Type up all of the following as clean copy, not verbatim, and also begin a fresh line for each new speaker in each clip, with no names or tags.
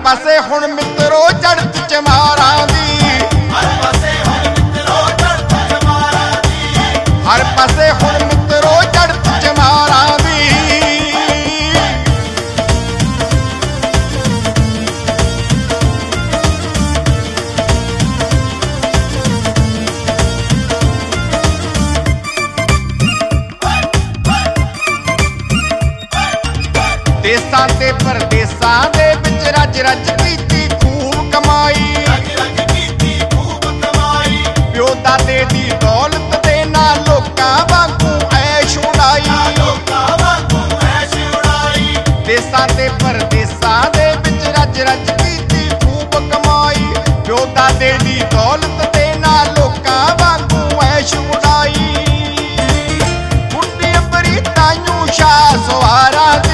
पासे हुण मित्रो चढ़त चमारां दी,
हर पासे हुण मित्रो चढ़त चमारां दी,
हर पासे हुण मित्रो चढ़त चमारां दी। देसां ते परदेसां दे विच रज रज कीती खूब कमाई,
रज रज कीती खूब कमाई,
प्यो दादे दी दौलत दे नाल लोकां वांगू ऐश उड़ाई,
लोकां वांगू ऐश उड़ाई।
देसां ते परदेसां दे विच रज रज कीती खूब कमाई, प्यो दादे दी दौलत दे नाल लोकां वांगू ऐश उड़ाई। बुढ़ी अमरी ताईं शाह सवारा दी,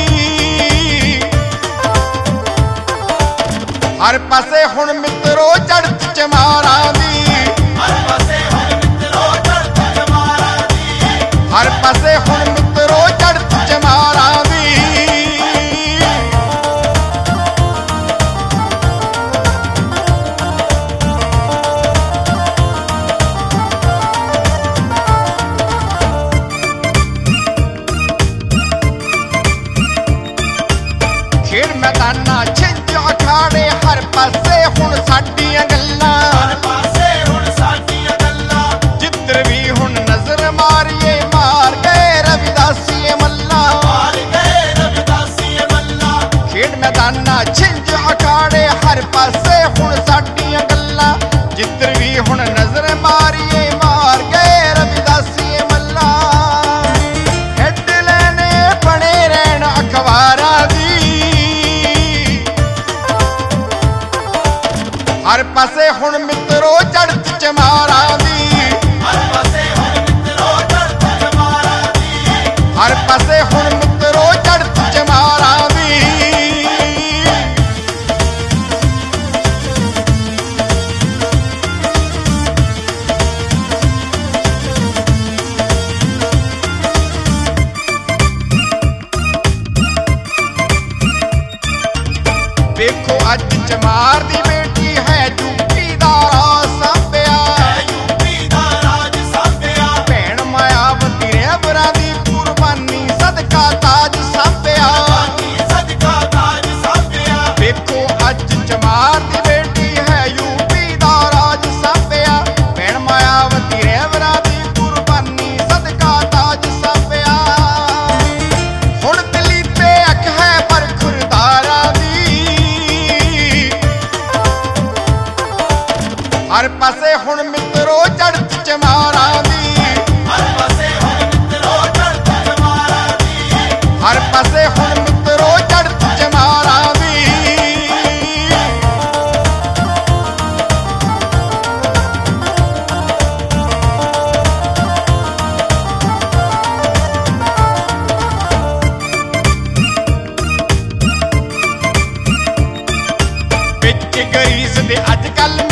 हर पासे हुण मित्रो चढ़त चमारां दी,
हर पासे हुण मित्रो चढ़त चमारां दी,
हर पासे हुण मित्रो चढ़त चमारां दी। खेड मैदाना छिंज अखाड़े हर पासे हुण साडियां गल्लां,
हर पासे हुण साडियां गल्लां,
जिधर भी हुण नजर मारिए मार गए रविदासी मल्ला,
मार गए रविदासी मल्ला।
खेड मैदाना छिंज अखाड़े हर पासे हुण साडियां गल्लां, जिधर भी हुण नजर मारिए मार गए रविदासी मल्ला। हेडलाइन बने रहन अखबारां दी, हर पासे हुण मित्रो चढ़त चमारां दी,
हर पासे हुण मित्रो चढ़त चमारां दी,
हर पासे हुण मित्रो चढ़त चमारां दी। देखो अज चमार दी बेटी है यूपी दा राज सांभिया,
यूपी दा राज सांभिया,
भैण मायावती रहबरां दी कुर्बानी सदका ताज सांभिया।
सदका ताज सांभिया।
देखो अज चमार दी बेटी है यूपी दा राज सांभिया, भैण मायावती रहबरां दी कुर्बानी सदका ताज सांभिया। हुण दिली ते अख है पर खुरदारां दी, हर पासे हुण मित्रो चढ़त चमारां दी,
हर पासे हुण मित्रो चढ़त चमारां दी,
हर पासे हुण मित्रो चढ़त चमारां दी। विच गरीस दे अजकल